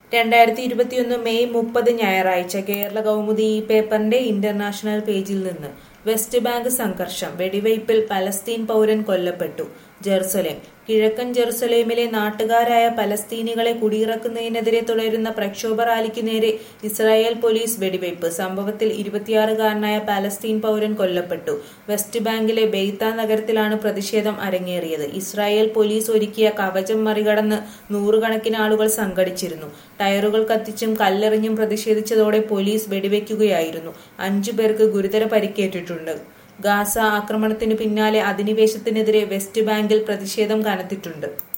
2021 May 30 ഞായറാഴ്ച കേരള കൗമുദി ഈ പേപ്പറിന്റെ ഇന്റർനാഷണൽ പേജിൽ നിന്ന് വെസ്റ്റ് ബാങ്ക് സംഘർഷം വെടിവയ്പിൽ പലസ്തീൻ പൗരൻ കൊല്ലപ്പെട്ടു. ജെറുസലേം കിഴക്കൻ ജെറുസലേമിലെ നാട്ടുകാരായ പലസ്തീനികളെ കുടിയിറക്കുന്നതിനെതിരെ തുടരുന്ന പ്രക്ഷോഭ റാലിക്ക് നേരെ ഇസ്രായേൽ പോലീസ് വെടിവയ്പ്. സംഭവത്തിൽ 26-കാരനായ പലസ്തീൻ പൗരൻ കൊല്ലപ്പെട്ടു. വെസ്റ്റ് ബാങ്കിലെ ബെയ്ത്ത നഗരത്തിലാണ് പ്രതിഷേധം അരങ്ങേറിയത്. ഇസ്രായേൽ പോലീസ് ഒരുക്കിയ കവചം മറികടന്ന് നൂറുകണക്കിന് ആളുകൾ സംഘടിച്ചിരുന്നു. ടയറുകൾ കത്തിച്ചും കല്ലെറിഞ്ഞും പ്രതിഷേധിച്ചതോടെ പോലീസ് വെടിവെക്കുകയായിരുന്നു. 5 പേർക്ക് ഗുരുതര പരിക്കേറ്റിട്ടുണ്ട്. ഗാസ ആക്രമണത്തിനു പിന്നാലെ അധിനിവേശത്തിനെതിരെ വെസ്റ്റ് ബാങ്കിൽ പ്രതിഷേധം കനത്തിട്ടുണ്ട്.